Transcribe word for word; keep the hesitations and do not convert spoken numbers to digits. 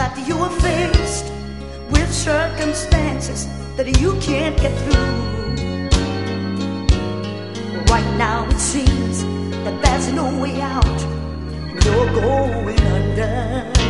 that you are faced with circumstances that you can't get through. Right now it seems that there's no way out. You're going under.